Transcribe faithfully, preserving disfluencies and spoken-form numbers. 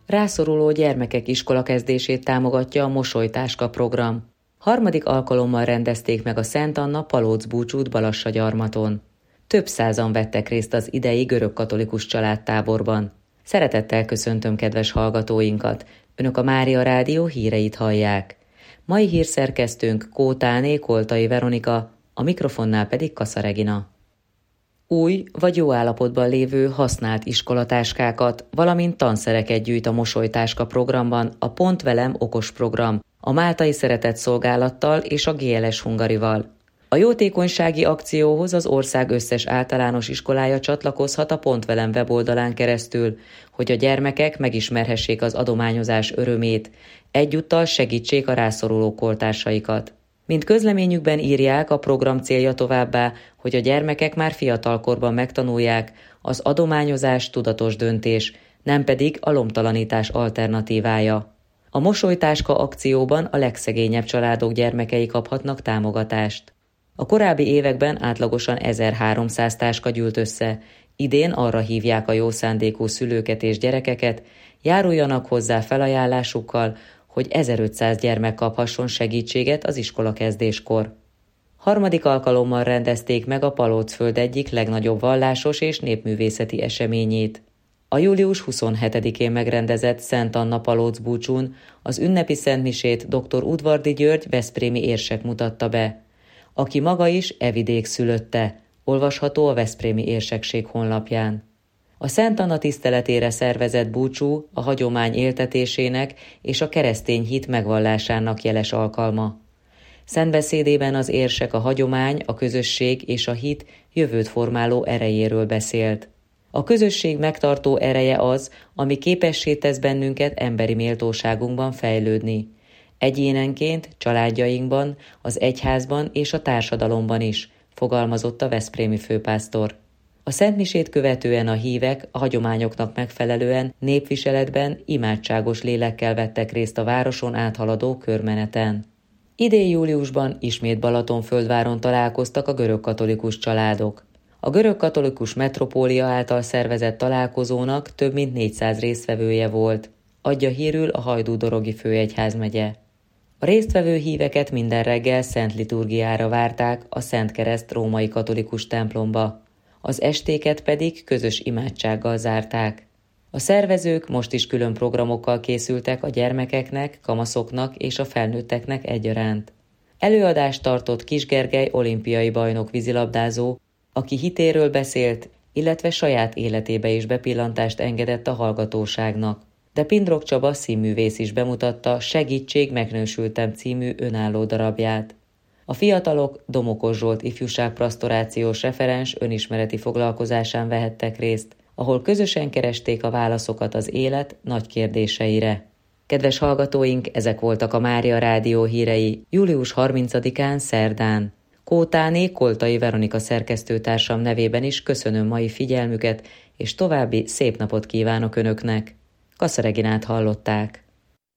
Rászoruló gyermekek iskolakezdését támogatja a Mosolytáska program. Harmadik alkalommal rendezték meg a Szent Anna Palóc búcsút Balassagyarmaton. Több százan vettek részt az idei görögkatolikus családtáborban. Szeretettel köszöntöm kedves hallgatóinkat! Önök a Mária Rádió híreit hallják. Mai hírszerkesztőnk Kótáné Koltai Veronika, a mikrofonnál pedig Kassa Regina. Új vagy jó állapotban lévő használt iskolatáskákat, valamint tanszereket gyűjt a Mosolytáska programban a Pont Velem okos program, a Máltai Szeretett Szolgálattal és a gé el es Hungarival. A jótékonysági akcióhoz az ország összes általános iskolája csatlakozhat a Pont Velem weboldalán keresztül, hogy a gyermekek megismerhessék az adományozás örömét, egyúttal segítsék a rászoruló kortársaikat. Mint közleményükben írják, a program célja továbbá, hogy a gyermekek már fiatalkorban megtanulják, az adományozás tudatos döntés, nem pedig a lomtalanítás alternatívája. A Mosolytáska akcióban a legszegényebb családok gyermekei kaphatnak támogatást. A korábbi években átlagosan ezerháromszáz táska gyűlt össze, idén arra hívják a jó szándékú szülőket és gyerekeket, járuljanak hozzá felajánlásukkal, hogy ezerötszáz gyermek kaphasson segítséget az iskolakezdéskor. Harmadik alkalommal rendezték meg a Palócföld egyik legnagyobb vallásos és népművészeti eseményét. A július huszonhetedikén megrendezett Szent Anna Palóc búcsún az ünnepi szentmisét dr. Udvardy György veszprémi érsek mutatta be, aki maga is e vidék szülötte, olvasható a Veszprémi Érsekség honlapján. A Szent Anna tiszteletére szervezett búcsú a hagyomány éltetésének és a keresztény hit megvallásának jeles alkalma. Szentbeszédében az érsek a hagyomány, a közösség és a hit jövőt formáló erejéről beszélt. A közösség megtartó ereje az, ami képessé tesz bennünket emberi méltóságunkban fejlődni. Egyénenként, családjainkban, az egyházban és a társadalomban is, fogalmazott a veszprémi főpásztor. A szentmisét követően a hívek a hagyományoknak megfelelően népviseletben imádságos lélekkel vettek részt a városon áthaladó körmeneten. Idén júliusban ismét Balatonföldváron találkoztak a görögkatolikus családok. A görögkatolikus metropólia által szervezett találkozónak több mint négyszáz résztvevője volt, adja hírül a Hajdú-dorogi főegyházmegye. A résztvevő híveket minden reggel szent liturgiára várták a Szent Kereszt római katolikus templomba, az estéket pedig közös imádsággal zárták. A szervezők most is külön programokkal készültek a gyermekeknek, kamaszoknak és a felnőtteknek egyaránt. Előadást tartott Kis Gergely olimpiai bajnok vízilabdázó, aki hitéről beszélt, illetve saját életébe is bepillantást engedett a hallgatóságnak. De Pindrok Csaba színművész is bemutatta Segítség, megnősültem című önálló darabját. A fiatalok Domokos Zsolt ifjúságpastorációs referens önismereti foglalkozásán vehettek részt, ahol közösen keresték a válaszokat az élet nagy kérdéseire. Kedves hallgatóink, ezek voltak a Mária Rádió hírei július harmincadikán szerdán. Kótáné Koltai Veronika szerkesztőtársam nevében is köszönöm mai figyelmüket, és további szép napot kívánok Önöknek. Kassa Reginát hallották.